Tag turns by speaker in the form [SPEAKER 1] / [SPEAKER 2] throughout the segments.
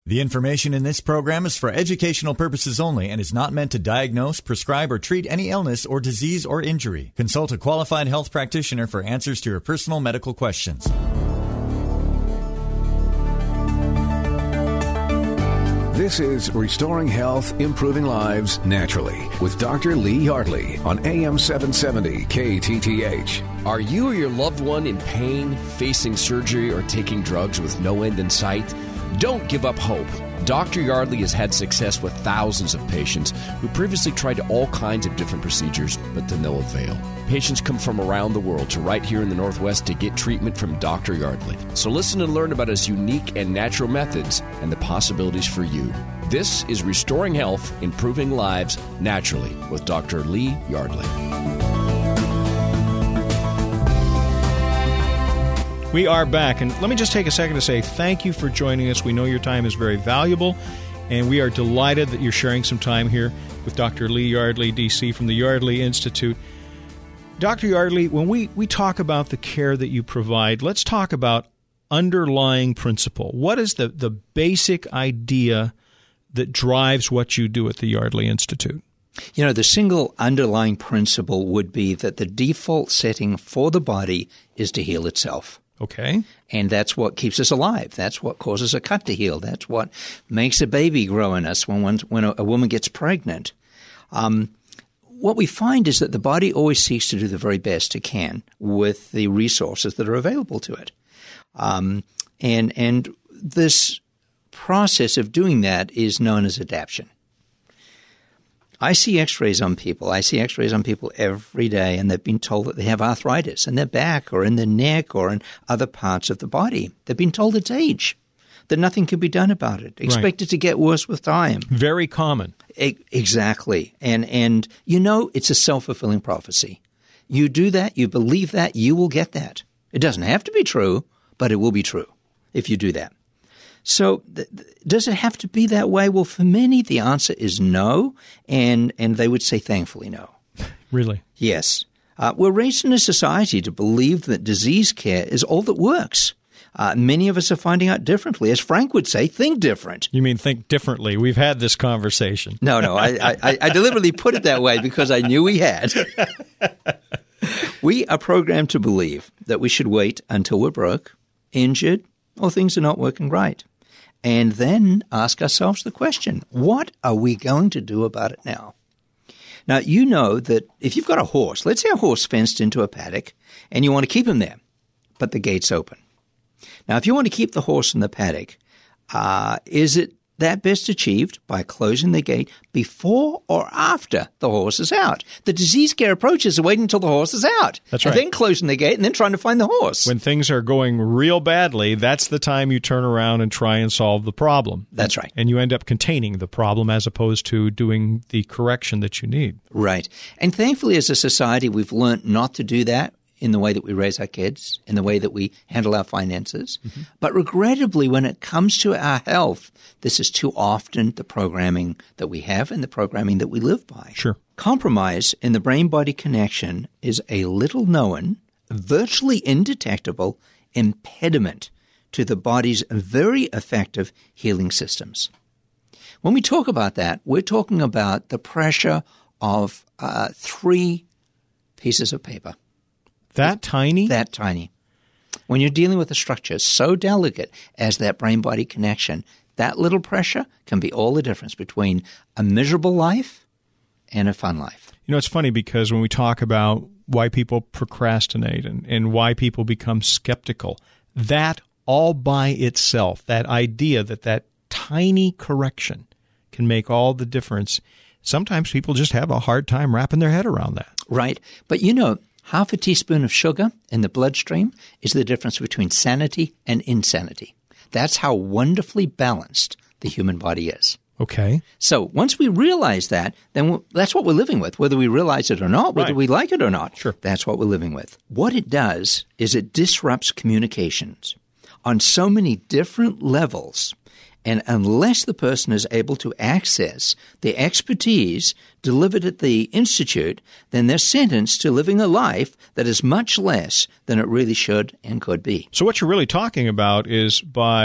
[SPEAKER 1] The information in this program is for educational purposes only and is not meant to diagnose, prescribe, or treat any illness or disease or injury. Consult a qualified health practitioner for answers to your personal medical questions.
[SPEAKER 2] This is Restoring Health, Improving Lives Naturally with Dr. Lee Yardley on AM 770 KTTH.
[SPEAKER 3] Are you or your loved one in pain, facing surgery, or taking drugs with no end in sight? Don't give up hope. Dr. Yardley has had success with thousands of patients who previously tried all kinds of different procedures, but to no avail. Patients come from around the world to right here in the Northwest to get treatment from Dr. Yardley. So listen and learn about his unique and natural methods and the possibilities for you. This is Restoring Health, Improving Lives Naturally with Dr. Lee Yardley.
[SPEAKER 4] We are back, and let me just take a second to say thank you for joining us. We know your time is very valuable, and we are delighted that you're sharing some time here with Dr. Lee Yardley, D.C., from the Yardley Institute. Dr. Yardley, when we talk about the care that you provide, let's talk about underlying principle. What is the basic idea that drives what you do at the Yardley Institute?
[SPEAKER 5] You know, the single underlying principle would be that the default setting for the body is to heal itself.
[SPEAKER 4] Okay.
[SPEAKER 5] And that's what keeps us alive. That's what causes a cut to heal. That's what makes a baby grow in us when a woman gets pregnant. What we find is that the body always seeks to do the very best it can with the resources that are available to it. And this process of doing that is known as adaptation. I see x-rays on people. I see x-rays on people every day, and they've been told that they have arthritis in their back or in their neck or in other parts of the body. They've been told it's age, that nothing can be done about it, expected to get worse with time.
[SPEAKER 4] Very common.
[SPEAKER 5] Exactly. And you know, it's a self-fulfilling prophecy. You do that, you believe that, you will get that. It doesn't have to be true, but it will be true if you do that. So does it have to be that way? Well, for many, the answer is no, and they would say thankfully no.
[SPEAKER 4] Really?
[SPEAKER 5] Yes. We're raised in a society to believe that disease care is all that works. Many of us are finding out differently. As Frank would say, think different.
[SPEAKER 4] You mean think differently. We've had this conversation.
[SPEAKER 5] No, I deliberately put it that way because I knew we had. We are programmed to believe that we should wait until we're broke, injured, or things are not working right. And then ask ourselves the question, what are we going to do about it now? Now, you know that if you've got a horse, let's say a horse fenced into a paddock, and you want to keep him there, but the gate's open. Now, if you want to keep the horse in the paddock, is it that best achieved by closing the gate before or after the horse is out? The disease care approach is waiting until the horse is out.
[SPEAKER 4] That's right.
[SPEAKER 5] And then closing the gate and then trying to find the horse.
[SPEAKER 4] When things are going real badly, that's the time you turn around and try and solve the problem.
[SPEAKER 5] That's right.
[SPEAKER 4] And you end up containing the problem as opposed to doing the correction that you need.
[SPEAKER 5] Right. And thankfully, as a society, we've learned not to do that in the way that we raise our kids, in the way that we handle our finances. Mm-hmm. But regrettably, when it comes to our health, this is too often the programming that we have and the programming that we live by.
[SPEAKER 4] Sure.
[SPEAKER 5] Compromise in the brain-body connection is a little-known, virtually indetectable impediment to the body's very effective healing systems. When we talk about that, we're talking about the pressure of 3 pieces of paper.
[SPEAKER 4] That tiny?
[SPEAKER 5] That tiny. When you're dealing with a structure so delicate as that brain-body connection, that little pressure can be all the difference between a miserable life and a fun life.
[SPEAKER 4] You know, it's funny because when we talk about why people procrastinate and why people become skeptical, that all by itself, that idea that tiny correction can make all the difference, sometimes people just have a hard time wrapping their head around that.
[SPEAKER 5] Right. But you know, half a teaspoon of sugar in the bloodstream is the difference between sanity and insanity. That's how wonderfully balanced the human body is.
[SPEAKER 4] Okay.
[SPEAKER 5] So once we realize that, then that's what we're living with, whether we realize it or not, whether we like it or not.
[SPEAKER 4] Sure.
[SPEAKER 5] That's what we're living with. What it does is it disrupts communications on so many different levels. And unless the person is able to access the expertise delivered at the Institute, then they're sentenced to living a life that is much less than it really should and could be.
[SPEAKER 4] So what you're really talking about is by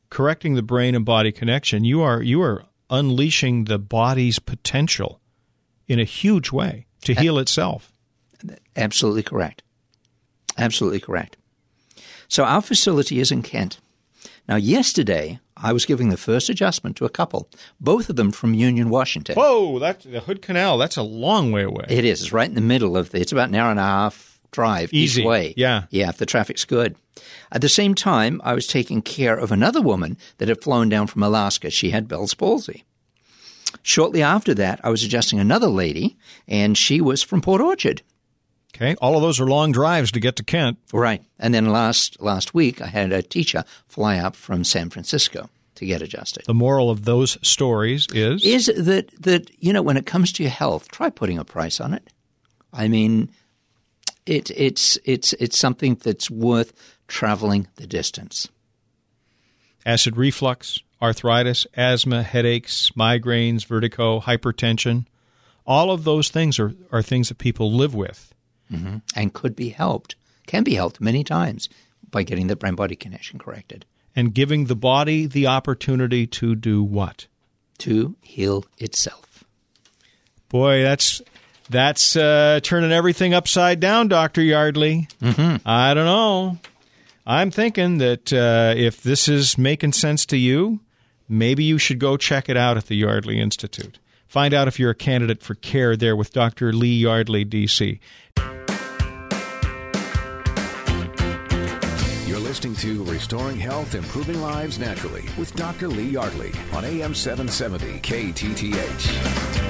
[SPEAKER 4] correcting the brain and body connection, you are unleashing the body's potential in a huge way to heal itself.
[SPEAKER 5] Absolutely correct. Absolutely correct. So our facility is in Kent. Now, yesterday, I was giving the first adjustment to a couple, both of them from Union, Washington.
[SPEAKER 4] Whoa, that's the Hood Canal. That's a long way away.
[SPEAKER 5] It is. It's right in the middle of it's about an hour and a half drive
[SPEAKER 4] Easy.
[SPEAKER 5] each way.
[SPEAKER 4] Yeah.
[SPEAKER 5] Yeah, if the traffic's good. At the same time, I was taking care of another woman that had flown down from Alaska. She had Bell's palsy. Shortly after that, I was adjusting another lady, and she was from Port Orchard.
[SPEAKER 4] Okay, all of those are long drives to get to Kent.
[SPEAKER 5] Right. And then last week, I had a teacher fly up from San Francisco to get adjusted.
[SPEAKER 4] The moral of those stories is
[SPEAKER 5] that when it comes to your health, try putting a price on it. I mean, it's something that's worth traveling the distance.
[SPEAKER 4] Acid reflux, arthritis, asthma, headaches, migraines, vertigo, hypertension. All of those things are things that people live with.
[SPEAKER 5] Mm-hmm. And can be helped many times by getting the brain-body connection corrected.
[SPEAKER 4] And giving the body the opportunity to do what?
[SPEAKER 5] To heal itself.
[SPEAKER 4] Boy, that's turning everything upside down, Dr. Yardley.
[SPEAKER 5] Mm-hmm.
[SPEAKER 4] I don't know. I'm thinking that if this is making sense to you, maybe you should go check it out at the Yardley Institute. Find out if you're a candidate for care there with Dr. Lee Yardley, D.C.
[SPEAKER 2] You're listening to Restoring Health, Improving Lives Naturally with Dr. Lee Yardley on AM 770 KTTH.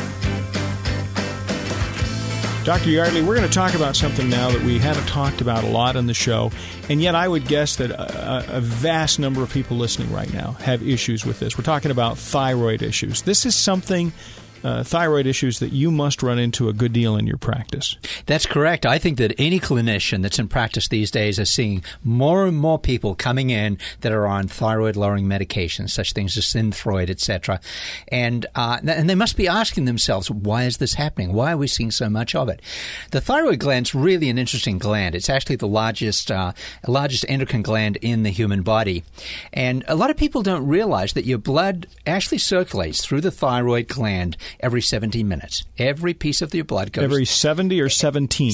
[SPEAKER 4] Dr. Yardley, we're going to talk about something now that we haven't talked about a lot on the show, and yet I would guess that a vast number of people listening right now have issues with this. We're talking about thyroid issues. This is something, thyroid issues, that you must run into a good deal in your practice.
[SPEAKER 6] That's correct. I think that any clinician that's in practice these days is seeing more and more people coming in that are on thyroid-lowering medications, such things as Synthroid, etc. And they must be asking themselves, why is this happening? Why are we seeing so much of it? The thyroid gland's really an interesting gland. It's actually the largest endocrine gland in the human body. And a lot of people don't realize that your blood actually circulates through the thyroid gland every 17 minutes. Every piece of your blood goes...
[SPEAKER 4] Every 70 or 17?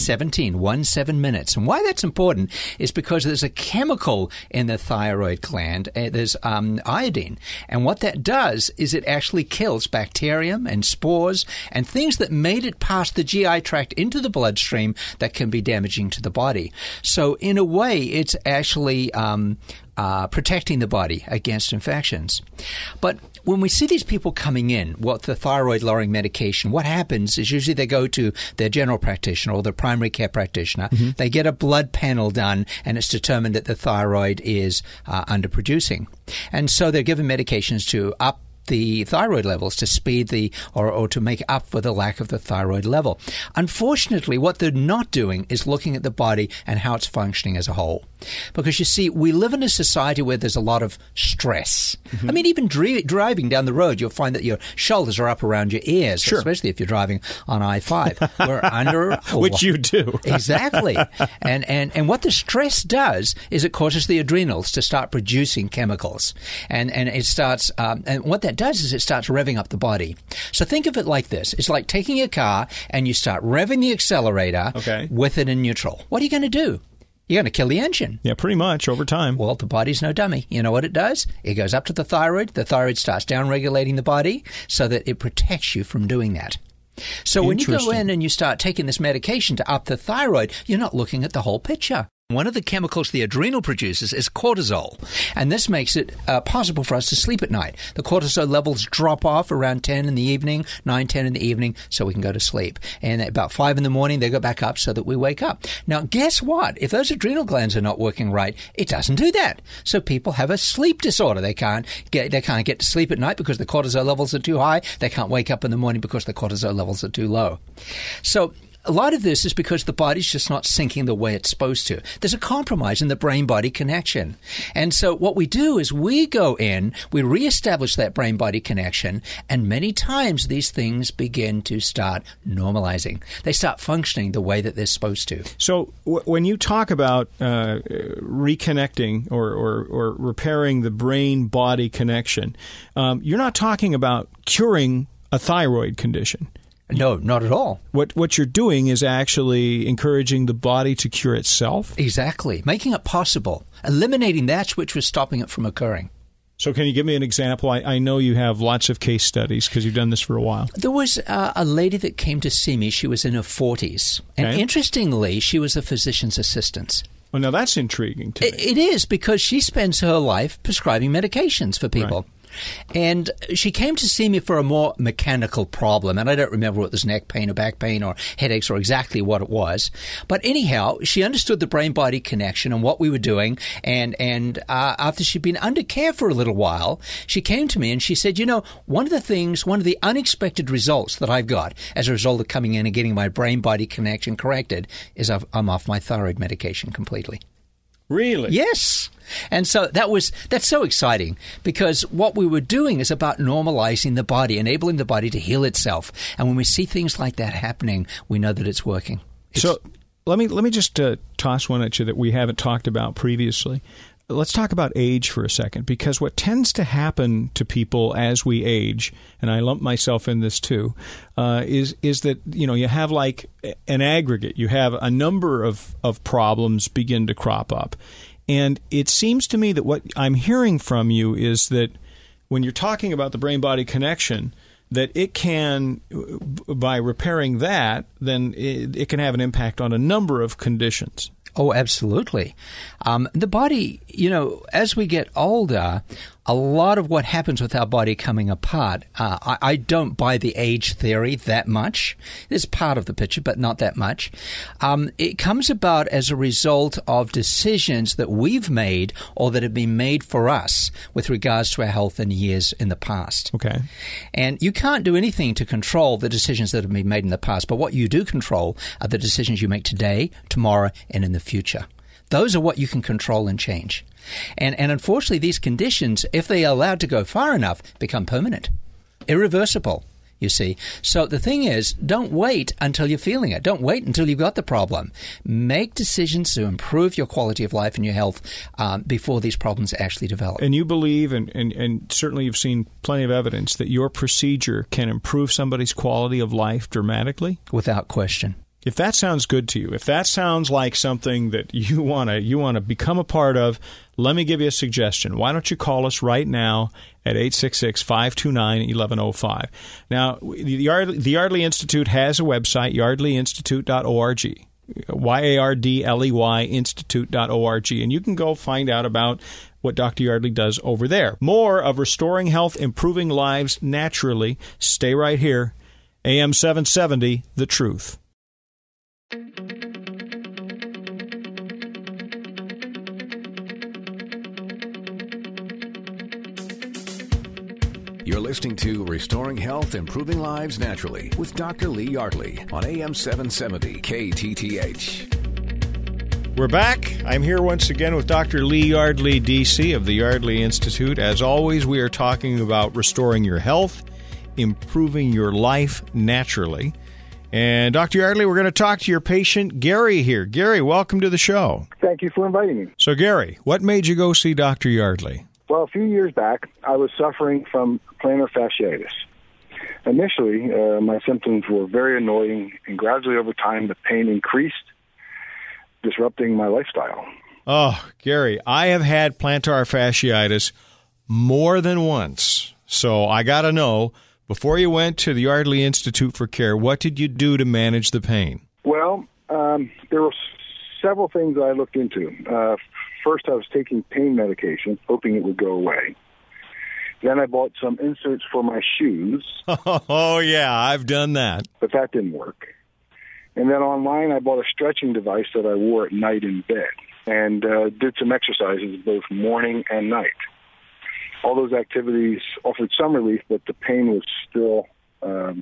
[SPEAKER 6] 17 minutes. And why that's important is because there's a chemical in the thyroid gland. There's iodine. And what that does is it actually kills bacterium and spores and things that made it past the GI tract into the bloodstream that can be damaging to the body. So in a way, it's actually... protecting the body against infections. But when we see these people coming in, what the thyroid-lowering medication, what happens is usually they go to their general practitioner or their primary care practitioner. Mm-hmm. They get a blood panel done, and it's determined that the thyroid is underproducing. And so they're given medications to up the thyroid levels to speed or to make up for the lack of the thyroid level. Unfortunately, what they're not doing is looking at the body and how it's functioning as a whole. Because you see, we live in a society where there's a lot of stress. Mm-hmm. I mean, even driving down the road, you'll find that your shoulders are up around your ears,
[SPEAKER 4] sure,
[SPEAKER 6] especially if you're driving on I-5. We're under...
[SPEAKER 4] Which you do.
[SPEAKER 6] Exactly. And what the stress does is it causes the adrenals to start producing chemicals. And it starts... and what that does is it starts revving up the body. So think of it like this. It's like taking a car and you start revving the accelerator with it in neutral. What are you going to do? You're going to kill the engine.
[SPEAKER 4] Yeah, pretty much over time.
[SPEAKER 6] Well, the body's no dummy. You know what it does? It goes up to the thyroid. The thyroid starts down-regulating the body so that it protects you from doing that. So when you go in and you start taking this medication to up the thyroid, you're not looking at the whole picture. One of the chemicals the adrenal produces is cortisol, and this makes it possible for us to sleep at night. The cortisol levels drop off around 10 in the evening, 9, 10 in the evening, so we can go to sleep. And at about 5 in the morning, they go back up so that we wake up. Now, guess what? If those adrenal glands are not working right, it doesn't do that. So people have a sleep disorder. They can't get to sleep at night because the cortisol levels are too high. They can't wake up in the morning because the cortisol levels are too low. So a lot of this is because the body's just not syncing the way it's supposed to. There's a compromise in the brain-body connection. And so what we do is we go in, we reestablish that brain-body connection, and many times these things begin to start normalizing. They start functioning the way that they're supposed to.
[SPEAKER 4] So when you talk about reconnecting or repairing the brain-body connection, you're not talking about curing a thyroid condition.
[SPEAKER 6] No, not at all.
[SPEAKER 4] What you're doing is actually encouraging the body to cure itself?
[SPEAKER 6] Exactly. Making it possible. Eliminating that which was stopping it from occurring.
[SPEAKER 4] So can you give me an example? I know you have lots of case studies because you've done this for a while.
[SPEAKER 6] There was a lady that came to see me. She was in her 40s. And interestingly, she was a physician's assistant.
[SPEAKER 4] Well, now that's intriguing to me.
[SPEAKER 6] It is, because she spends her life prescribing medications for people. Right. And she came to see me for a more mechanical problem, and I don't remember what it was, neck pain or back pain or headaches or exactly what it was. But anyhow, she understood the brain-body connection and what we were doing, and after she'd been under care for a little while, she came to me and she said, one of the unexpected results that I've got as a result of coming in and getting my brain-body connection corrected is I'm off my thyroid medication completely.
[SPEAKER 4] Really?
[SPEAKER 6] Yes. And so that's so exciting, because what we were doing is about normalizing the body, enabling the body to heal itself. And when we see things like that happening, we know that it's working.
[SPEAKER 4] So let me just toss one at you that we haven't talked about previously. Let's talk about age for a second, because what tends to happen to people as we age, and I lump myself in this too, is that you have like an aggregate. You have a number of problems begin to crop up. And it seems to me that what I'm hearing from you is that when you're talking about the brain-body connection, that it can, by repairing that, then it can have an impact on a number of conditions.
[SPEAKER 6] Oh, absolutely. The body, as we get older, a lot of what happens with our body coming apart, I don't buy the age theory that much. It's part of the picture, but not that much. It comes about as a result of decisions that we've made or that have been made for us with regards to our health in years in the past.
[SPEAKER 4] Okay.
[SPEAKER 6] And you can't do anything to control the decisions that have been made in the past, but what you do control are the decisions you make today, tomorrow, and in the future. Those are what you can control and change. And unfortunately, these conditions, if they are allowed to go far enough, become permanent, irreversible, you see. So the thing is, don't wait until you're feeling it. Don't wait until you've got the problem. Make decisions to improve your quality of life and your health before these problems actually develop.
[SPEAKER 4] And you believe, and certainly you've seen plenty of evidence, that your procedure can improve somebody's quality of life dramatically?
[SPEAKER 6] Without question.
[SPEAKER 4] If that sounds good to you, if that sounds like something that you want to become a part of, let me give you a suggestion. Why don't you call us right now at 866-529-1105. Now, the Yardley Institute has a website, yardleyinstitute.org. YARDLEY Institute.org. And you can go find out about what Dr. Yardley does over there. More of Restoring Health, Improving Lives Naturally. Stay right here. AM 770, The Truth.
[SPEAKER 2] You're listening to Restoring Health, Improving Lives Naturally with Dr. Lee Yardley on AM 770 KTTH.
[SPEAKER 4] We're back. I'm here once again with Dr. Lee Yardley, D.C. of the Yardley Institute. As always, we are talking about restoring your health, improving your life naturally. And Dr. Yardley, we're going to talk to your patient, Gary, here. Gary, welcome to the show.
[SPEAKER 7] Thank you for inviting me.
[SPEAKER 4] So, Gary, what made you go see Dr. Yardley?
[SPEAKER 7] Well, a few years back, I was suffering from plantar fasciitis. Initially, my symptoms were very annoying, and gradually over time, the pain increased, disrupting my lifestyle.
[SPEAKER 4] Oh, Gary, I have had plantar fasciitis more than once. So I got to know, before you went to the Yardley Institute for Care, what did you do to manage the pain?
[SPEAKER 7] Well, there were several things I looked into. First, I was taking pain medication, hoping it would go away. Then I bought some inserts for my shoes.
[SPEAKER 4] Oh, yeah, I've done that.
[SPEAKER 7] But that didn't work. And then online, I bought a stretching device that I wore at night in bed and did some exercises both morning and night. All those activities offered some relief, but the pain was still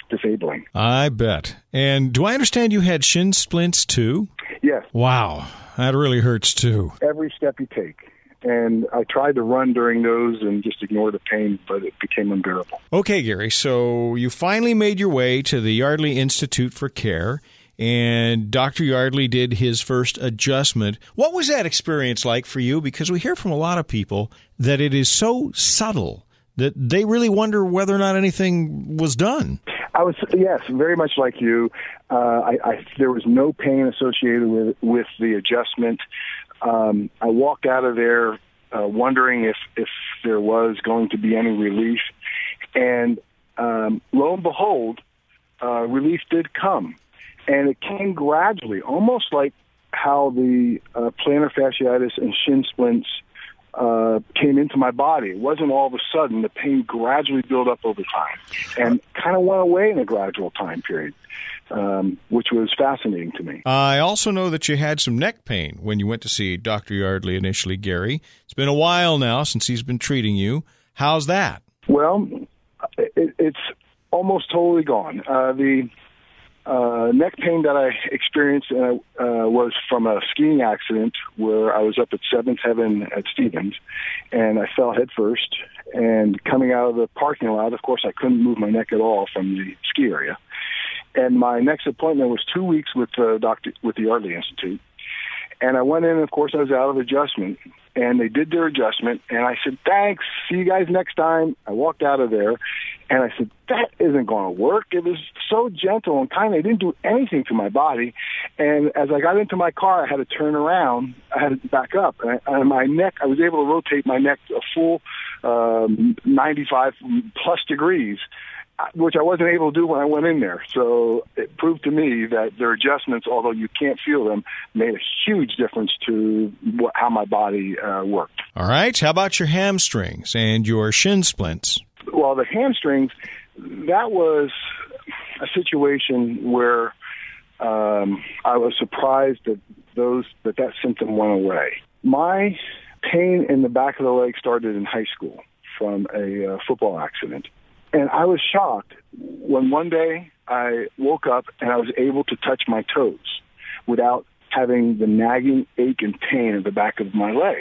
[SPEAKER 7] disabling.
[SPEAKER 4] I bet. And do I understand you had shin splints too?
[SPEAKER 7] Yes.
[SPEAKER 4] Wow. That really hurts too.
[SPEAKER 7] Every step you take. And I tried to run during those and just ignore the pain, but it became unbearable.
[SPEAKER 4] Okay, Gary, so you finally made your way to the Yardley Institute for Care, and Dr. Yardley did his first adjustment. What was that experience like for you? Because we hear from a lot of people that it is so subtle that they really wonder whether or not anything was done.
[SPEAKER 7] Yes, very much like you. There was no pain associated with the adjustment. I walked out of there wondering if there was going to be any relief. And lo and behold, relief did come. And it came gradually, almost like how the plantar fasciitis and shin splints came into my body. It wasn't all of a sudden. The pain gradually built up over time and kind of went away in a gradual time period, which was fascinating to me.
[SPEAKER 4] I also know that you had some neck pain when you went to see Dr. Yardley initially, Gary. It's been a while now since he's been treating you. How's that?
[SPEAKER 7] Well, it's almost totally gone. The neck pain that I experienced was from a skiing accident where I was up at Seventh Heaven at Stevens, and I fell headfirst. And coming out of the parking lot, of course, I couldn't move my neck at all from the ski area. And my next appointment was 2 weeks with the Yardley Institute. And I went in, and of course, I was out of adjustment. And they did their adjustment, and I said, thanks, see you guys next time. I walked out of there, and I said, that isn't going to work. It was so gentle and kind. It didn't do anything to my body. And as I got into my car, I had to turn around. I had to back up. And my neck, I was able to rotate my neck a full 95-plus degrees, which I wasn't able to do when I went in there. So it proved to me that their adjustments, although you can't feel them, made a huge difference to how my body worked.
[SPEAKER 4] All right. How about your hamstrings and your shin splints?
[SPEAKER 7] Well, the hamstrings, that was a situation where I was surprised that symptom went away. My pain in the back of the leg started in high school from a football accident. And I was shocked when one day I woke up and I was able to touch my toes without having the nagging ache and pain in the back of my leg.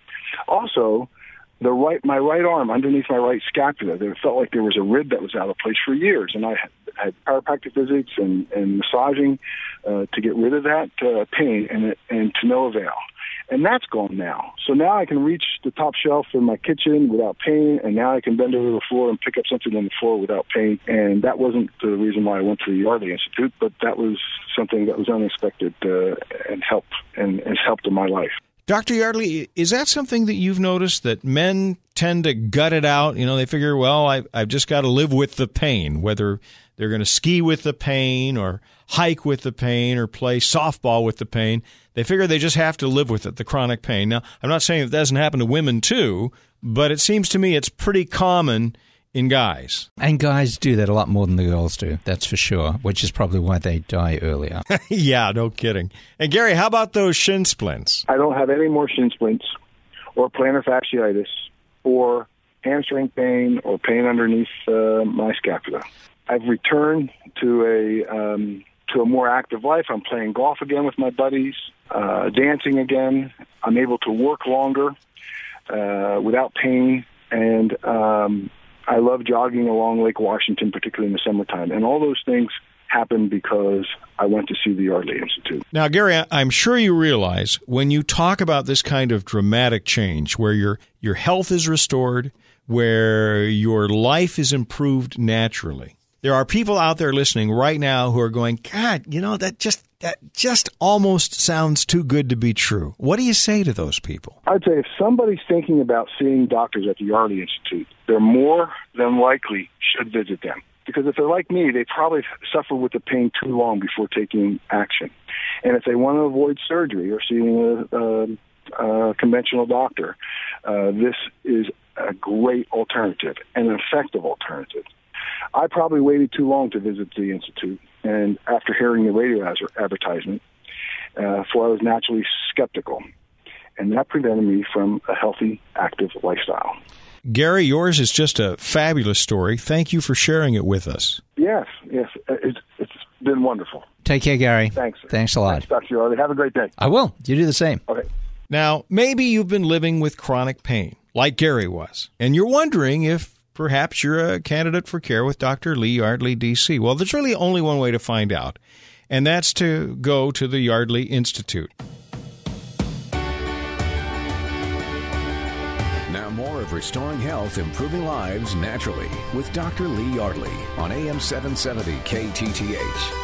[SPEAKER 7] Also, my right arm underneath my right scapula, it felt like there was a rib that was out of place for years. And I had chiropractic visits and massaging to get rid of that pain and to no avail. And that's gone now. So now I can reach the top shelf in my kitchen without pain, and now I can bend over the floor and pick up something on the floor without pain. And that wasn't the reason why I went to the Yardley Institute, but that was something that was unexpected and has helped in my life.
[SPEAKER 4] Dr. Yardley, is that something that you've noticed, that men tend to gut it out? You know, they figure, well, I've just got to live with the pain, whether they're going to ski with the pain or hike with the pain or play softball with the pain. They figure they just have to live with it, the chronic pain. Now, I'm not saying that doesn't happen to women too, but it seems to me it's pretty common in guys.
[SPEAKER 6] And guys do that a lot more than the girls do, that's for sure, which is probably why they die earlier.
[SPEAKER 4] Yeah, no kidding. And Gary, how about those shin splints?
[SPEAKER 7] I don't have any more shin splints or plantar fasciitis or hamstring pain or pain underneath my scapula. I've returned to a more active life. I'm playing golf again with my buddies, dancing again. I'm able to work longer without pain, and I love jogging along Lake Washington, particularly in the summertime. And all those things happened because I went to see the Yardley Institute.
[SPEAKER 4] Now, Gary, I'm sure you realize when you talk about this kind of dramatic change where your health is restored, where your life is improved naturally, there are people out there listening right now who are going, God, you know, that just almost sounds too good to be true. What do you say to those people?
[SPEAKER 7] I'd say if somebody's thinking about seeing doctors at the Yardley Institute, they're more than likely should visit them. Because if they're like me, they probably suffer with the pain too long before taking action. And if they want to avoid surgery or seeing a conventional doctor, this is a great alternative, an effective alternative. I probably waited too long to visit the Institute, and after hearing the radio advertisement, for I was naturally skeptical, and that prevented me from a healthy, active lifestyle.
[SPEAKER 4] Gary, yours is just a fabulous story. Thank you for sharing it with us.
[SPEAKER 7] Yeah, Yes. It's been wonderful.
[SPEAKER 6] Take care, Gary.
[SPEAKER 7] Thanks.
[SPEAKER 6] Thanks a lot.
[SPEAKER 7] Thanks, Dr. Yarley. Have a great day.
[SPEAKER 6] I will. You do the same.
[SPEAKER 7] Okay.
[SPEAKER 4] Now, maybe you've been living with chronic pain, like Gary was, and you're wondering if perhaps you're a candidate for care with Dr. Lee Yardley, D.C. Well, there's really only one way to find out, and that's to go to the Yardley Institute.
[SPEAKER 2] Now more of Restoring Health, Improving Lives Naturally with Dr. Lee Yardley on AM 770 KTTH.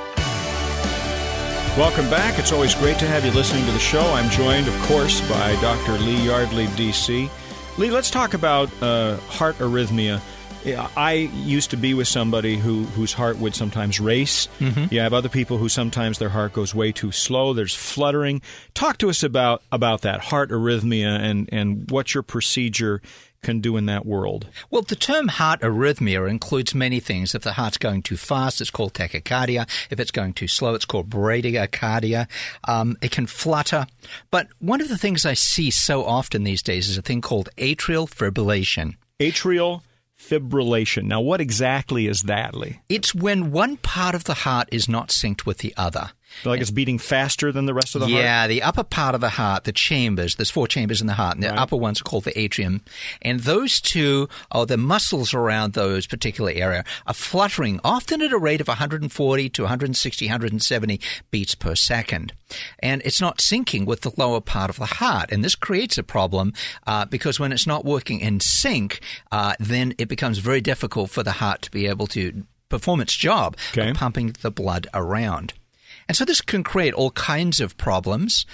[SPEAKER 4] Welcome back. It's always great to have you listening to the show. I'm joined, of course, by Dr. Lee Yardley, D.C. Lee, let's talk about heart arrhythmia. I used to be with somebody whose heart would sometimes race. Mm-hmm. You have other people who sometimes their heart goes way too slow. There's fluttering. Talk to us about that heart arrhythmia and what your procedure can do in that world.
[SPEAKER 6] Well, the term heart arrhythmia includes many things. If the heart's going too fast, it's called tachycardia. If it's going too slow, it's called bradycardia. It can flutter. But one of the things I see so often these days is a thing called atrial fibrillation.
[SPEAKER 4] Atrial fibrillation. Now, what exactly is that, Lee?
[SPEAKER 6] It's when one part of the heart is not synced with the other.
[SPEAKER 4] Like it's beating faster than the rest of the heart?
[SPEAKER 6] Yeah, the upper part of the heart, the chambers, there's 4 chambers in the heart, and the upper ones are called the atrium. And those two, the muscles around those particular area are fluttering, often at a rate of 140 to 160, 170 beats per second. And it's not syncing with the lower part of the heart. And this creates a problem because when it's not working in sync, then it becomes very difficult for the heart to be able to perform its job of pumping the blood around. And so this can create all kinds of problems.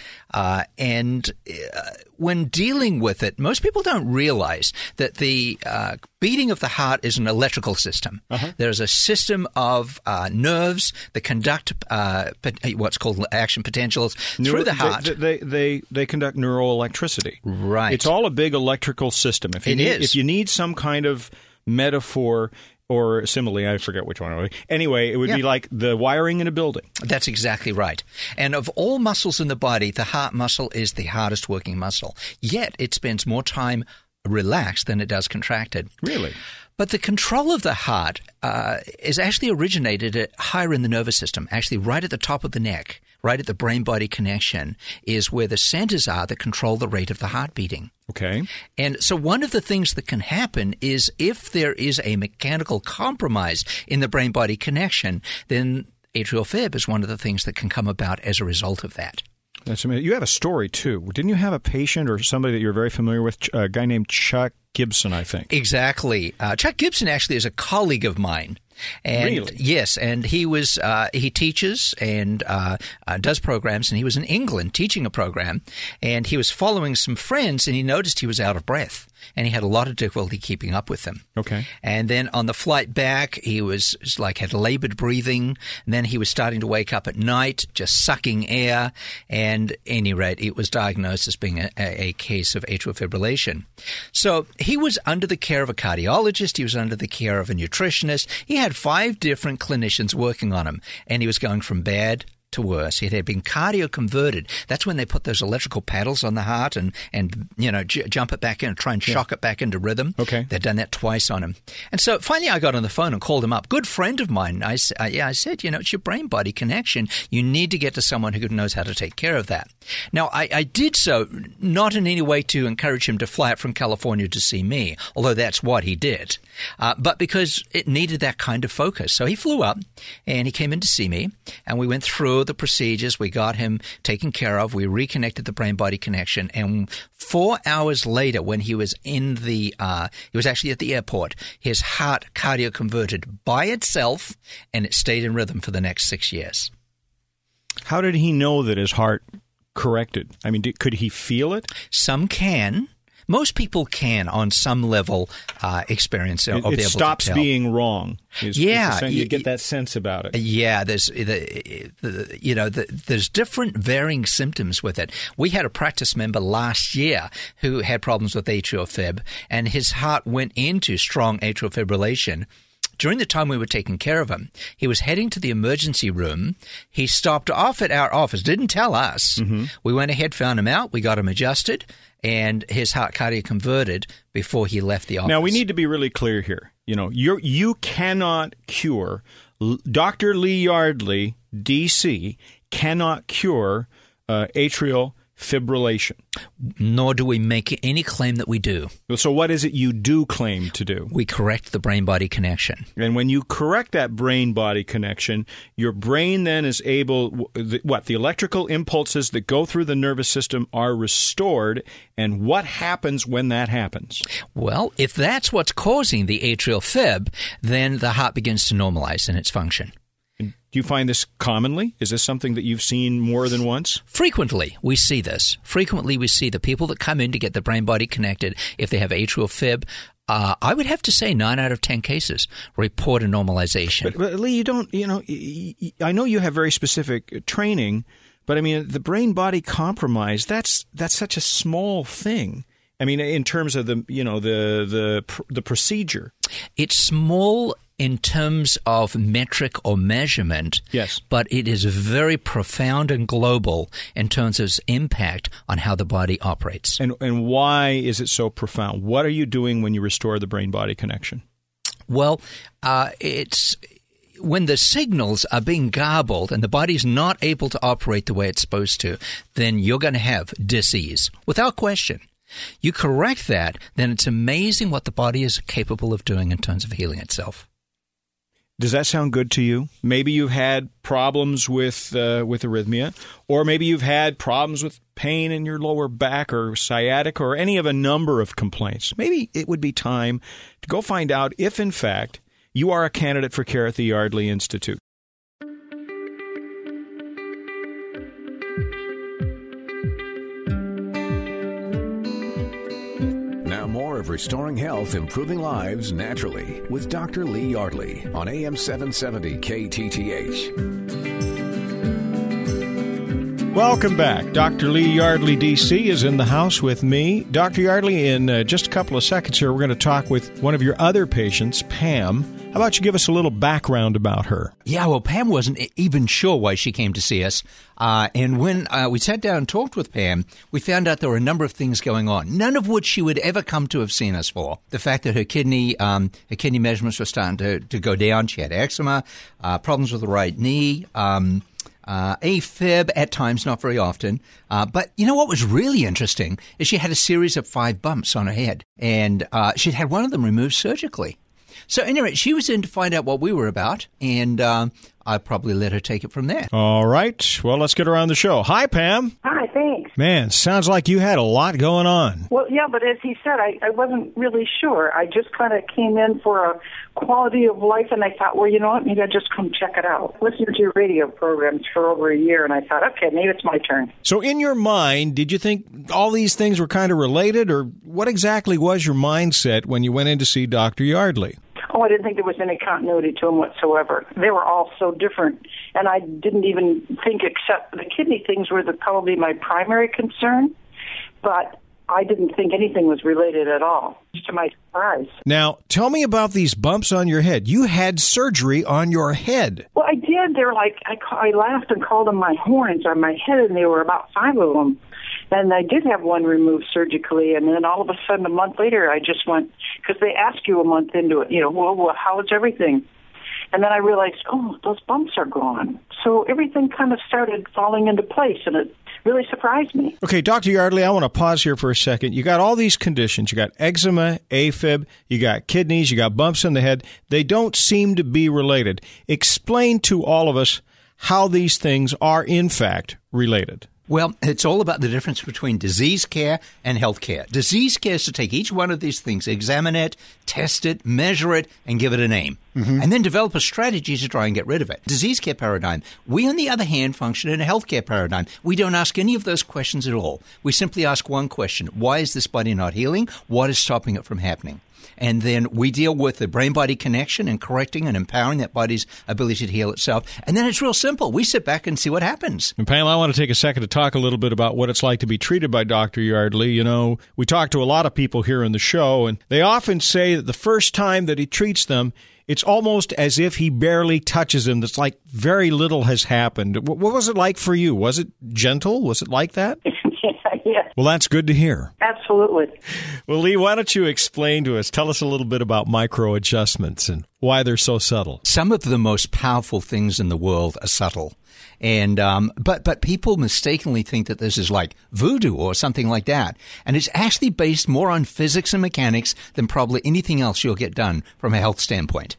[SPEAKER 6] And when dealing with it, most people don't realize that the beating of the heart is an electrical system. Uh-huh. There's a system of nerves that conduct what's called action potentials through the heart.
[SPEAKER 4] They conduct neuroelectricity.
[SPEAKER 6] Right.
[SPEAKER 4] It's all a big electrical system. If you need some kind of metaphor or simile, I forget which one. Anyway, it would be like the wiring in a building.
[SPEAKER 6] That's exactly right. And of all muscles in the body, the heart muscle is the hardest working muscle. Yet it spends more time relaxed than it does contracted.
[SPEAKER 4] Really?
[SPEAKER 6] But the control of the heart is actually originated higher in the nervous system, actually right at the top of the neck, right at the brain-body connection, is where the centers are that control the rate of the heart beating.
[SPEAKER 4] Okay.
[SPEAKER 6] And so one of the things that can happen is if there is a mechanical compromise in the brain-body connection, then atrial fib is one of the things that can come about as a result of that.
[SPEAKER 4] That's amazing. You have a story, too. Didn't you have a patient or somebody that you're very familiar with, a guy named Chuck Gibson, I think?
[SPEAKER 6] Exactly. Chuck Gibson actually is a colleague of mine. And
[SPEAKER 4] really?
[SPEAKER 6] Yes, and he was he teaches and does programs, and he was in England teaching a program, and he was following some friends, and he noticed he was out of breath, and he had a lot of difficulty keeping up with them.
[SPEAKER 4] Okay.
[SPEAKER 6] And then on the flight back, he was had labored breathing, and then he was starting to wake up at night, just sucking air, and at any rate, it was diagnosed as being a case of atrial fibrillation. So he was under the care of a cardiologist, he was under the care of a nutritionist, he had 5 different clinicians working on him, and he was going from bad to worse. It had been cardio-converted. That's when they put those electrical paddles on the heart and jump it back in and try and shock it back into rhythm.
[SPEAKER 4] Okay.
[SPEAKER 6] They'd done that twice on him. And so finally I got on the phone and called him up. Good friend of mine. I said, it's your brain-body connection. You need to get to someone who knows how to take care of that. Now, I did so not in any way to encourage him to fly out from California to see me, although that's what he did, but because it needed that kind of focus. So he flew up, and he came in to see me, and we went through the procedures. We got him taken care of. We reconnected the brain-body connection, and 4 hours later, when he was he was actually at the airport, his heart cardio-converted by itself, and it stayed in rhythm for the next 6 years.
[SPEAKER 4] How did he know that his heart corrected? I mean, could he feel it?
[SPEAKER 6] Some can. Most people can, on some level, experience or be able to tell. It
[SPEAKER 4] stops being wrong.
[SPEAKER 6] Yeah.
[SPEAKER 4] You get that sense about it.
[SPEAKER 6] Yeah, there's different varying symptoms with it. We had a practice member last year who had problems with atrial fib, and his heart went into strong atrial fibrillation during the time we were taking care of him, he was heading to the emergency room. He stopped off at our office, didn't tell us. We went ahead, found him out. We got him adjusted, and his heart cardiac converted before he left the office.
[SPEAKER 4] Now, we need to be really clear here. You cannot cure, Dr. Lee Yardley, D.C., cannot cure atrial fibrillation.
[SPEAKER 6] Nor do we make any claim that we do.
[SPEAKER 4] So what is it you do claim to do?
[SPEAKER 6] We correct the brain-body connection.
[SPEAKER 4] And when you correct that brain-body connection, your brain then is able, the electrical impulses that go through the nervous system are restored, and what happens when that happens?
[SPEAKER 6] Well, if that's what's causing the atrial fib, then the heart begins to normalize in its function.
[SPEAKER 4] Do you find this commonly? Is this something that you've seen more than once?
[SPEAKER 6] Frequently, we see this. Frequently, we see the people that come in to get the brain-body connected, if they have atrial fib, I would have to say 9 out of 10 cases report a normalization.
[SPEAKER 4] But Lee, I know you have very specific training, but I mean, the brain-body compromise, that's such a small thing. I mean, in terms of the procedure. It's
[SPEAKER 6] small in terms of metric or measurement,
[SPEAKER 4] yes,
[SPEAKER 6] but it is very profound and global in terms of its impact on how the body operates.
[SPEAKER 4] And why is it so profound? What are you doing when you restore the brain-body connection?
[SPEAKER 6] Well, it's when the signals are being garbled and the body's not able to operate the way it's supposed to, then you're going to have disease, without question. You correct that, then it's amazing what the body is capable of doing in terms of healing itself.
[SPEAKER 4] Does that sound good to you? Maybe you've had problems with arrhythmia, or maybe you've had problems with pain in your lower back or sciatica or any of a number of complaints. Maybe it would be time to go find out if, in fact, you are a candidate for care at the Yardley Institute.
[SPEAKER 2] More of Restoring Health, Improving Lives Naturally with Dr. Lee Yardley on AM 770 KTTH.
[SPEAKER 4] Welcome back. Dr. Lee Yardley, D.C. is in the house with me. Dr. Yardley, in just a couple of seconds here, we're going to talk with one of your other patients, Pam. How about you give us a little background about her?
[SPEAKER 6] Yeah, well, Pam wasn't even sure why she came to see us. And when we sat down and talked with Pam, we found out there were a number of things going on, none of which she would ever come to have seen us for. The fact that her kidney measurements were starting to go down. She had eczema, problems with the right knee, AFib at times, not very often. But you know what was really interesting is she had a series of 5 bumps on her head, and she'd had one of them removed surgically. So anyway, she was in to find out what we were about, and I probably let her take it from there.
[SPEAKER 4] All right. Well, let's get around the show. Hi, Pam.
[SPEAKER 8] Hi, thanks.
[SPEAKER 4] Man, sounds like you had a lot going on.
[SPEAKER 8] Well, yeah, but as he said, I wasn't really sure. I just kind of came in for a quality of life, and I thought, well, you know what, maybe I'll just come check it out. Listened to your radio programs for over a year, and I thought, okay, maybe it's my turn.
[SPEAKER 4] So in your mind, did you think all these things were kind of related, or what exactly was your mindset when you went in to see Dr. Yardley?
[SPEAKER 8] Oh, I didn't think there was any continuity to them whatsoever. They were all so different, and I didn't even think, except the kidney things were probably my primary concern, but I didn't think anything was related at all, to my surprise.
[SPEAKER 4] Now, tell me about these bumps on your head. You had surgery on your head.
[SPEAKER 8] Well, I did. They're like, I laughed and called them my horns on my head, and there were about 5 of them. And I did have one removed surgically, and then all of a sudden, a month later, I just went, because they ask you a month into it, well, how is everything? And then I realized, oh, those bumps are gone. So everything kind of started falling into place, and it really surprised me.
[SPEAKER 4] Okay, Dr. Yardley, I want to pause here for a second. You got all these conditions. You got eczema, AFib, you got kidneys, you got bumps in the head. They don't seem to be related. Explain to all of us how these things are, in fact, related.
[SPEAKER 6] Well, it's all about the difference between disease care and health care. Disease care is to take each one of these things, examine it, test it, measure it, and give it a name. Mm-hmm. And then develop a strategy to try and get rid of it. Disease care paradigm. We, on the other hand, function in a healthcare paradigm. We don't ask any of those questions at all. We simply ask one question. Why is this body not healing? What is stopping it from happening? And then we deal with the brain-body connection and correcting and empowering that body's ability to heal itself. And then it's real simple. We sit back and see what happens.
[SPEAKER 4] And Pam, I want to take a second to talk a little bit about what it's like to be treated by Dr. Yardley. You know, we talk to a lot of people here in the show, and they often say that the first time that he treats them it's almost as if he barely touches him. It's like very little has happened. What was it like for you? Was it gentle? Was it like that?
[SPEAKER 8] Yeah.
[SPEAKER 4] Well, that's good to hear.
[SPEAKER 8] Absolutely.
[SPEAKER 4] Well, Lee, why don't you explain to us, tell us a little bit about microadjustments and why they're so subtle.
[SPEAKER 6] Some of the most powerful things in the world are subtle. And but people mistakenly think that this is like voodoo or something like that. And it's actually based more on physics and mechanics than probably anything else you'll get done from a health standpoint.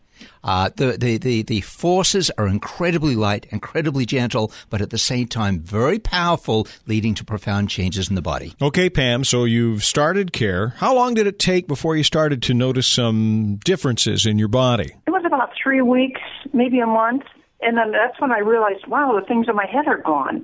[SPEAKER 6] The forces are incredibly light, incredibly gentle, but at the same time very powerful, leading to profound changes in the body. Okay,
[SPEAKER 4] Pam, so you've started care. How long did it take before you started to notice some differences in your body?
[SPEAKER 8] It was about 3 weeks, maybe a month. And then that's when I realized, wow, the things in my head are gone.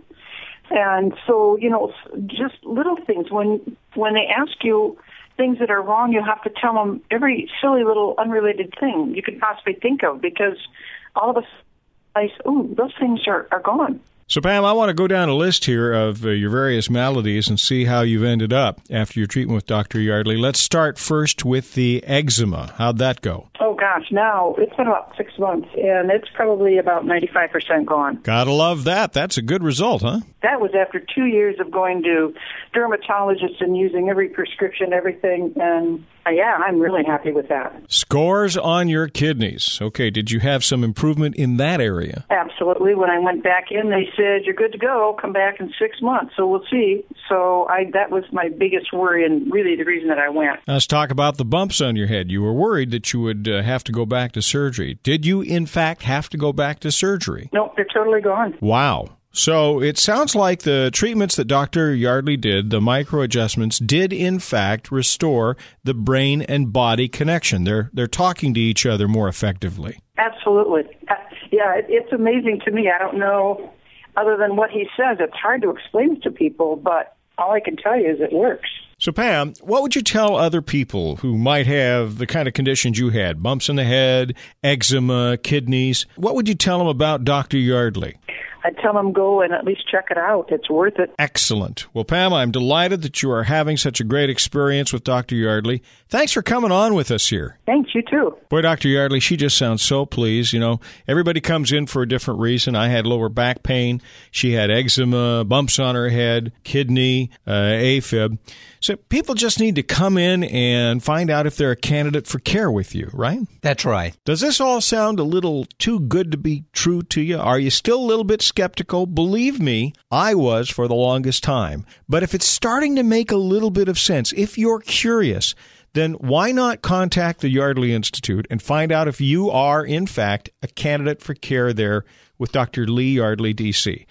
[SPEAKER 8] And so, just little things. When they ask you things that are wrong, you have to tell them every silly little unrelated thing you could possibly think of, because all of a sudden, those things are gone.
[SPEAKER 4] So, Pam, I want to go down a list here of your various maladies and see how you've ended up after your treatment with Dr. Yardley. Let's start first with the eczema. How'd that go?
[SPEAKER 8] Oh, gosh, now it's been about 6 months, and it's probably about 95% gone.
[SPEAKER 4] Gotta love that. That's a good result, huh?
[SPEAKER 8] That was after 2 years of going to dermatologists and using every prescription, everything, and yeah, I'm really happy with that.
[SPEAKER 4] Scores on your kidneys. Okay, did you have some improvement in that area?
[SPEAKER 8] Absolutely. When I went back in, they said, you're good to go. Come back in 6 months. So we'll see. So that was my biggest worry and really the reason that I went.
[SPEAKER 4] Let's talk about the bumps on your head. You were worried that you would have to go back to surgery. Did you, in fact, have to go back to surgery?
[SPEAKER 8] Nope, they're totally gone.
[SPEAKER 4] Wow. So it sounds like the treatments that Dr. Yardley did, the microadjustments, did in fact restore the brain and body connection. They're talking to each other more effectively.
[SPEAKER 8] Absolutely. Yeah, it's amazing to me. I don't know, other than what he says, it's hard to explain it to people, but all I can tell you is it works.
[SPEAKER 4] So, Pam, what would you tell other people who might have the kind of conditions you had, bumps in the head, eczema, kidneys? What would you tell them about Dr. Yardley?
[SPEAKER 8] I'd tell them go and at least check it out. It's worth it.
[SPEAKER 4] Excellent. Well, Pam, I'm delighted that you are having such a great experience with Dr. Yardley. Thanks for coming on with us here.
[SPEAKER 8] Thanks, you too.
[SPEAKER 4] Boy, Dr. Yardley, she just sounds so pleased. Everybody comes in for a different reason. I had lower back pain. She had eczema, bumps on her head, kidney, AFib. So people just need to come in and find out if they're a candidate for care with you, right?
[SPEAKER 6] That's right.
[SPEAKER 4] Does this all sound a little too good to be true to you? Are you still a little bit skeptical? Believe me, I was for the longest time. But if it's starting to make a little bit of sense, if you're curious, then why not contact the Yardley Institute and find out if you are, in fact, a candidate for care there with Dr. Lee Yardley, D.C.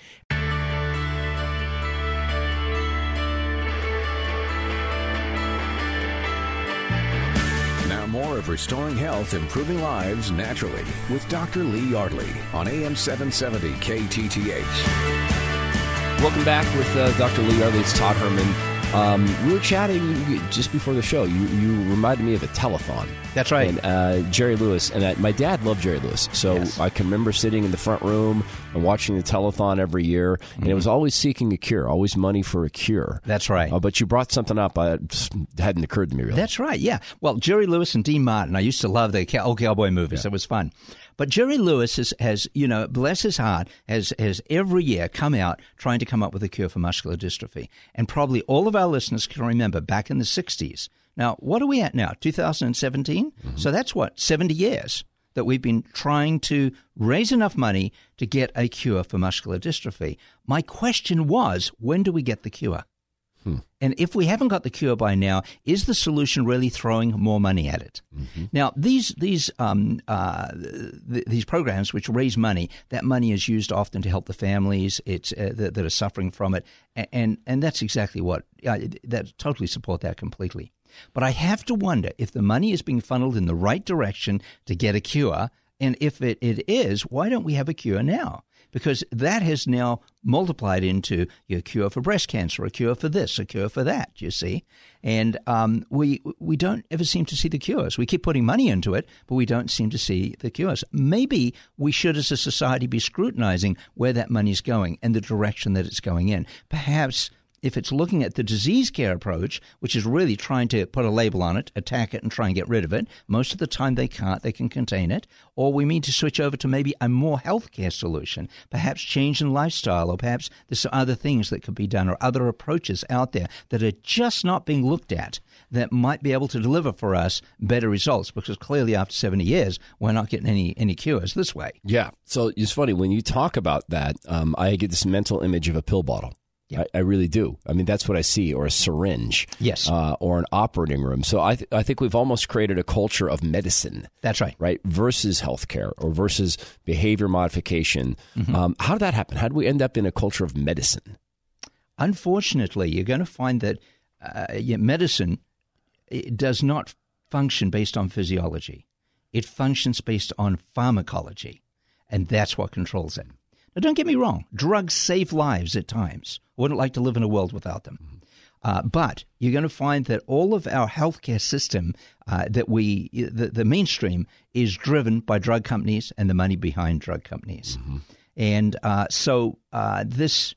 [SPEAKER 2] More of Restoring Health, Improving Lives Naturally with Dr. Lee Yardley on AM 770 KTTH.
[SPEAKER 3] Welcome back with Dr. Lee Yardley. It's Todd Herman. We were chatting just before the show. You reminded me of a telethon.
[SPEAKER 6] That's right.
[SPEAKER 3] And Jerry Lewis. And my dad loved Jerry Lewis. So yes. I can remember sitting in the front room and watching the telethon every year. And it was always seeking a cure, always money for a cure.
[SPEAKER 6] That's right.
[SPEAKER 3] But you brought something up that hadn't occurred to me, really.
[SPEAKER 6] That's right, yeah. Well, Jerry Lewis and Dean Martin, I used to love the old cowboy movies. Yeah. It was fun. But Jerry Lewis has, bless his heart, has every year come out trying to come up with a cure for muscular dystrophy. And probably all of our listeners can remember back in the 60s. Now, what are we at now? 2017? Mm-hmm. So that's 70 years that we've been trying to raise enough money to get a cure for muscular dystrophy. My question was, when do we get the cure? And if we haven't got the cure by now, is the solution really throwing more money at it? Mm-hmm. Now, these programs which raise money, that money is used often to help the families that are suffering from it, and that's exactly what that totally support that completely. But I have to wonder if the money is being funneled in the right direction to get a cure, and if it is, why don't we have a cure now? Because that has now multiplied into a cure for breast cancer, a cure for this, a cure for that, you see. And we don't ever seem to see the cures. We keep putting money into it, but we don't seem to see the cures. Maybe we should, as a society, be scrutinizing where that money is going and the direction that it's going in. Perhaps
[SPEAKER 5] if it's looking at the disease care approach, which is really trying to put a label on it, attack it, and try and get rid of it, most of the time they can't. They can contain it. Or we need to switch over to maybe a more healthcare solution, perhaps change in lifestyle, or perhaps there's some other things that could be done or other approaches out there that are just not being looked at that might be able to deliver for us better results, because clearly after 70 years, we're not getting any cures this way.
[SPEAKER 3] Yeah. So it's funny, when you talk about that, I get this mental image of a pill bottle. Yeah. I really do. I mean, that's what I see, or a syringe.
[SPEAKER 5] Yes.
[SPEAKER 3] Or an operating room. So I think we've almost created a culture of medicine.
[SPEAKER 5] That's right.
[SPEAKER 3] Right? Versus healthcare, or versus behavior modification. How did that happen? How did we end up in a culture of medicine?
[SPEAKER 5] Unfortunately, you're going to find that medicine does not function based on physiology. It functions based on pharmacology, and that's what controls it. Now, don't get me wrong. Drugs save lives at times. I wouldn't like to live in a world without them. But you're going to find that all of our healthcare system, the mainstream, is driven by drug companies and the money behind drug companies. And so this...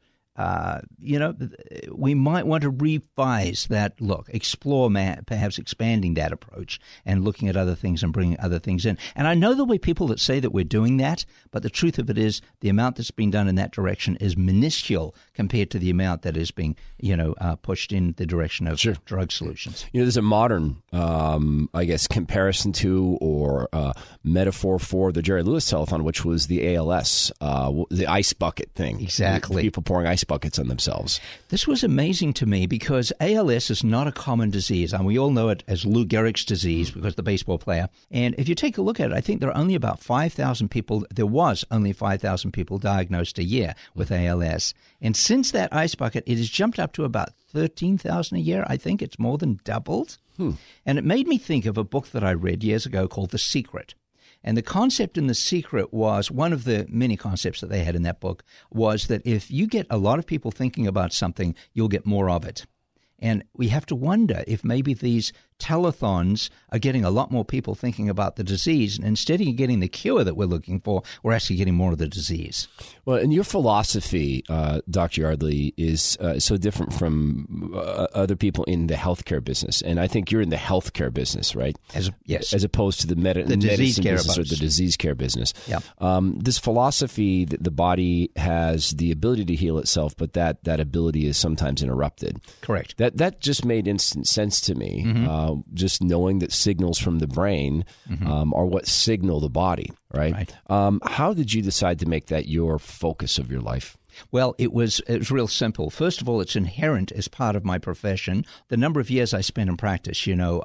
[SPEAKER 5] we might want to revise that look, explore perhaps expanding that approach and looking at other things and bringing other things in. And I know there'll be people that say that we're doing that, but the truth of it is the amount that's being done in that direction is minuscule compared to the amount that is being, pushed in the direction of drug solutions.
[SPEAKER 3] There's a modern, comparison to or metaphor for the Jerry Lewis telethon, which was the ALS, the ice bucket thing.
[SPEAKER 5] Exactly.
[SPEAKER 3] People pouring ice buckets on themselves.
[SPEAKER 5] This was amazing to me because ALS is not a common disease, and we all know it as Lou Gehrig's disease because the baseball player. And if you take a look at it, I think there are only about 5,000 people. There was only 5,000 people diagnosed a year with ALS, and since that ice bucket, it has jumped up to about 13,000 a year. I think it's more than doubled. And it made me think of a book that I read years ago called The Secret. And the concept in The Secret was, one of the many concepts that they had in that book, was that if you get a lot of people thinking about something, you'll get more of it. And we have to wonder if maybe these telethons are getting a lot more people thinking about the disease. And instead of getting the cure that we're looking for, we're actually getting more of the disease.
[SPEAKER 3] Well, and your philosophy, Dr. Yardley, is so different from other people in the healthcare business. And I think you're in the healthcare business, right?
[SPEAKER 5] Yes.
[SPEAKER 3] As opposed to the medicine business or the disease care business.
[SPEAKER 5] Yeah.
[SPEAKER 3] This philosophy that the body has the ability to heal itself, but that ability is sometimes interrupted.
[SPEAKER 5] Correct.
[SPEAKER 3] That just made instant sense to me. Just knowing that signals from the brain are what signal the body, right? How did you decide to make that your focus of your life?
[SPEAKER 5] Well, it was real simple. First of all, it's inherent as part of my profession. The number of years I spent in practice,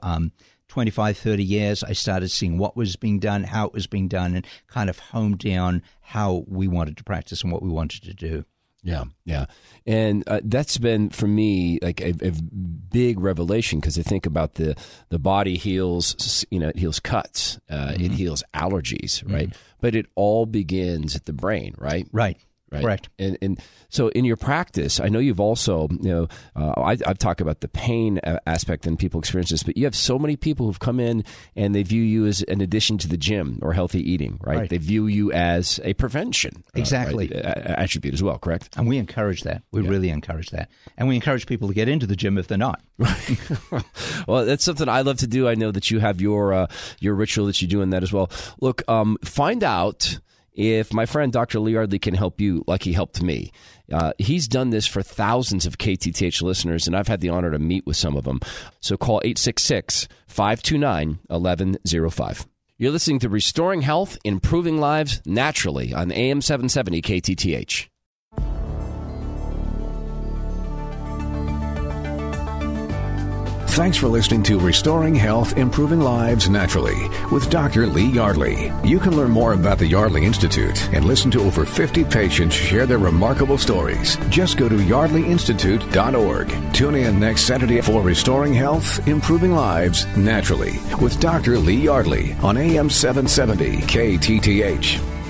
[SPEAKER 5] 25, 30 years, I started seeing what was being done, how it was being done, and kind of honed down how we wanted to practice and what we wanted to do.
[SPEAKER 3] Yeah. And that's been, for me, like a big revelation, because I think about the body heals, it heals cuts, it heals allergies, right? But it all begins at the brain, right?
[SPEAKER 5] Right. Correct.
[SPEAKER 3] And so in your practice, I know you've also, I've talked about the pain aspect and people experience this, but you have so many people who've come in and they view you as an addition to the gym or healthy eating, right? They view you as a prevention attribute as well, correct?
[SPEAKER 5] And we encourage that. We really encourage that. And we encourage people to get into the gym if they're not.
[SPEAKER 3] Well, that's something I love to do. I know that you have your ritual that you do in that as well. Look, find out if my friend Dr. Lee Yardley can help you like he helped me. He's done this for thousands of KTTH listeners, and I've had the honor to meet with some of them. So call 866-529-1105. You're listening to Restoring Health, Improving Lives Naturally on AM 770 KTTH.
[SPEAKER 2] Thanks for listening to Restoring Health, Improving Lives Naturally with Dr. Lee Yardley. You can learn more about the Yardley Institute and listen to over 50 patients share their remarkable stories. Just go to yardleyinstitute.org. Tune in next Saturday for Restoring Health, Improving Lives Naturally with Dr. Lee Yardley on AM 770 KTTH.